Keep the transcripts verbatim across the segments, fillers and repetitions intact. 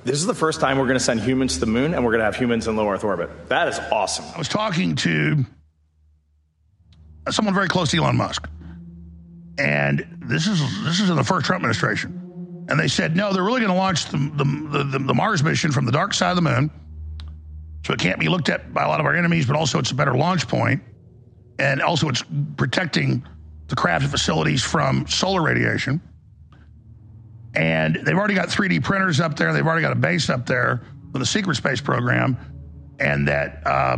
This is the first time we're going to send humans to the moon, and we're going to have humans in low Earth orbit. That is awesome. I was talking to someone very close to Elon Musk, and this is this is in the first Trump administration, and they said, no, they're really going to launch the the, the the Mars mission from the dark side of the moon, so it can't be looked at by a lot of our enemies, but also it's a better launch point, and also it's protecting the craft facilities from solar radiation. And they've already got three D printers up there. They've already got a base up there with the secret space program. And that uh,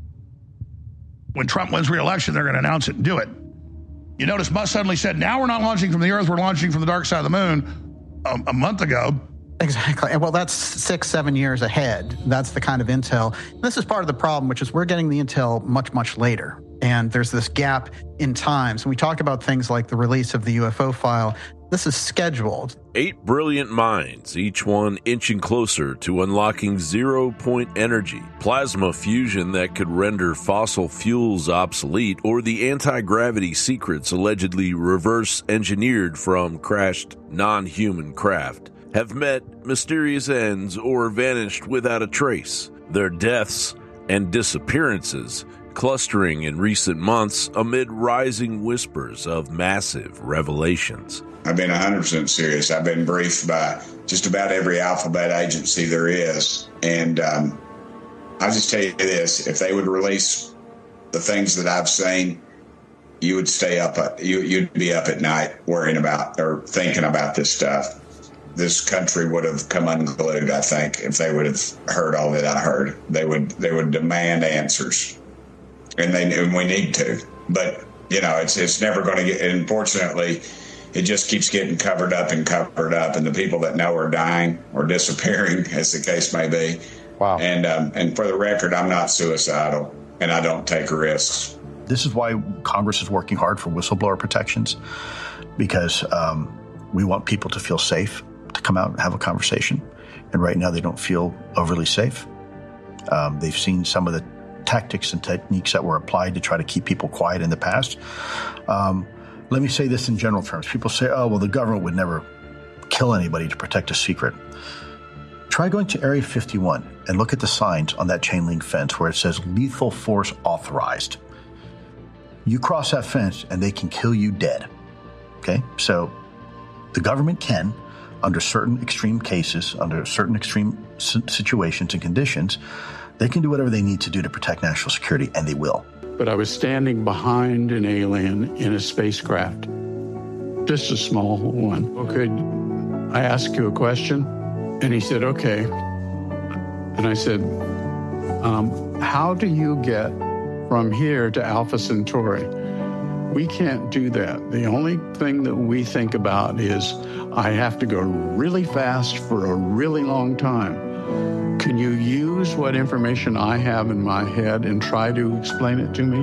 when Trump wins re-election, they're going to announce it and do it. You notice Musk suddenly said, now we're not launching from the Earth, we're launching from the dark side of the moon um, a month ago. Exactly. Well, that's six, seven years ahead. That's the kind of intel. This is part of the problem, which is we're getting the intel much, much later. And there's this gap in time. So we talk about things like the release of the U F O file. This is scheduled. Eight brilliant minds, each one inching closer to unlocking zero-point energy, plasma fusion that could render fossil fuels obsolete, or the anti-gravity secrets allegedly reverse-engineered from crashed non-human craft, have met mysterious ends or vanished without a trace. Their deaths and disappearances clustering in recent months amid rising whispers of massive revelations. I've been one hundred percent serious. I've been briefed by just about every alphabet agency there is. And um, I'll just tell you this, if they would release the things that I've seen, you would stay up, at, you, you'd be up at night worrying about or thinking about this stuff. This country would have come unglued, I think, if they would have heard all that I heard. They would they would demand answers. And they and we need to. But, you know, it's it's never going to get, unfortunately, it just keeps getting covered up and covered up, and the people that know are dying or disappearing, as the case may be. Wow. And um, and for the record, I'm not suicidal, and I don't take risks. This is why Congress is working hard for whistleblower protections, because um, we want people to feel safe to come out and have a conversation. And right now, they don't feel overly safe. Um, they've seen some of the tactics and techniques that were applied to try to keep people quiet in the past. Um, Let me say this in general terms. People say, oh, well, the government would never kill anybody to protect a secret. Try going to Area fifty-one and look at the signs on that chain link fence where it says lethal force authorized. You cross that fence and they can kill you dead. Okay? So the government can, under certain extreme cases, under certain extreme situations and conditions, they can do whatever they need to do to protect national security, and they will. But I was standing behind an alien in a spacecraft, just a small one. Could I ask you a question? And he said, okay. And I said, um, how do you get from here to Alpha Centauri? We can't do that. The only thing that we think about is I have to go really fast for a really long time. Can you use what information I have in my head and try to explain it to me?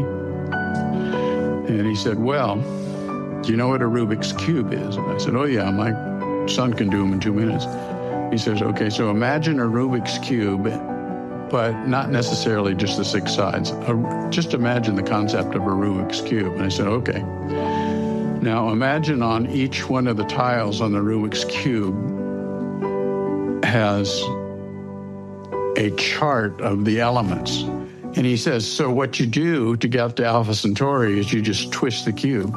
And he said, well, do you know what a Rubik's Cube is? And I said, oh, yeah, my son can do them in two minutes. He says, okay, so imagine a Rubik's Cube, but not necessarily just the six sides. Uh, just imagine the concept of a Rubik's Cube. And I said, okay. Now imagine on each one of the tiles on the Rubik's Cube has a chart of the elements. And he says, so what you do to get to Alpha Centauri is you just twist the cube.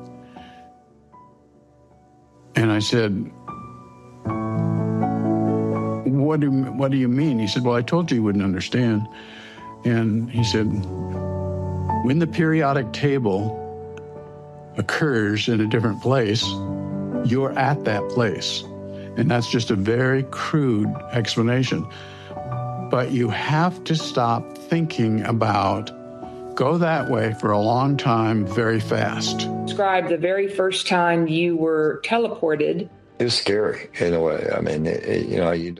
And I said, what do, what do you mean? He said, well, I told you you wouldn't understand. And he said, when the periodic table occurs in a different place, you're at that place. And that's just a very crude explanation. But you have to stop thinking about go that way for a long time, very fast. Describe the very first time you were teleported. It was scary in a way. I mean, it, it, you know, you